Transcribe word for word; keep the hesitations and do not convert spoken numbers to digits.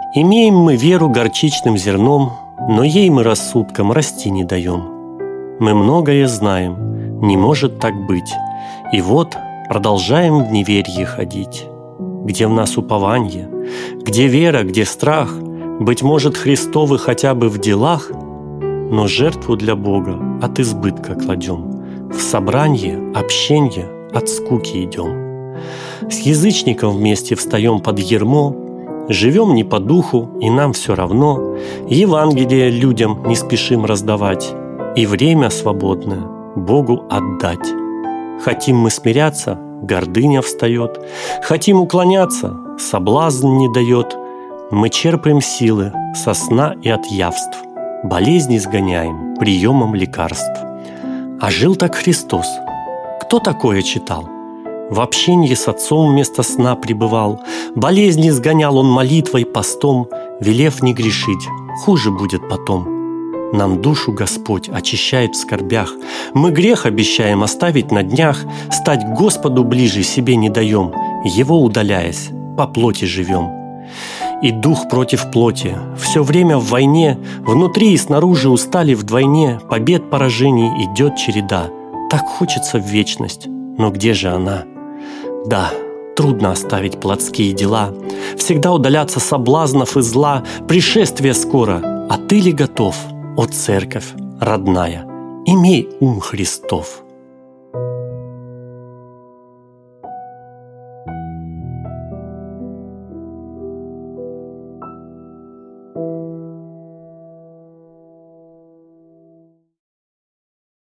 Имеем мы веру горчичным зерном, но ей мы рассудком расти не даем. Мы многое знаем, не может так быть, и вот продолжаем в неверье ходить. Где в нас упование, где вера, где страх, быть может, Христовы хотя бы в делах, но жертву для Бога от избытка кладем, в собранье, общенье от скуки идем. С язычником вместе встаем под ярмо, живем не по духу, и нам все равно, Евангелие людям не спешим раздавать, и время свободное Богу отдать. Хотим мы смиряться, гордыня встает, хотим уклоняться, соблазн не дает. Мы черпаем силы со сна и от явств, болезни сгоняем приемом лекарств. А жил так Христос. Кто такое читал? В общении с Отцом вместо сна пребывал, болезни сгонял он молитвой, постом, велев не грешить, хуже будет потом. Нам душу Господь очищает в скорбях, мы грех обещаем оставить на днях, стать Господу ближе себе не даем, Его удаляясь, по плоти живем. И дух против плоти, все время в войне, внутри и снаружи устали вдвойне, побед, поражений идет череда. Так хочется в вечность, но где же она? Да, трудно оставить плотские дела, всегда удаляться соблазнов и зла, пришествие скоро, а ты ли готов, о церковь родная, имей ум Христов?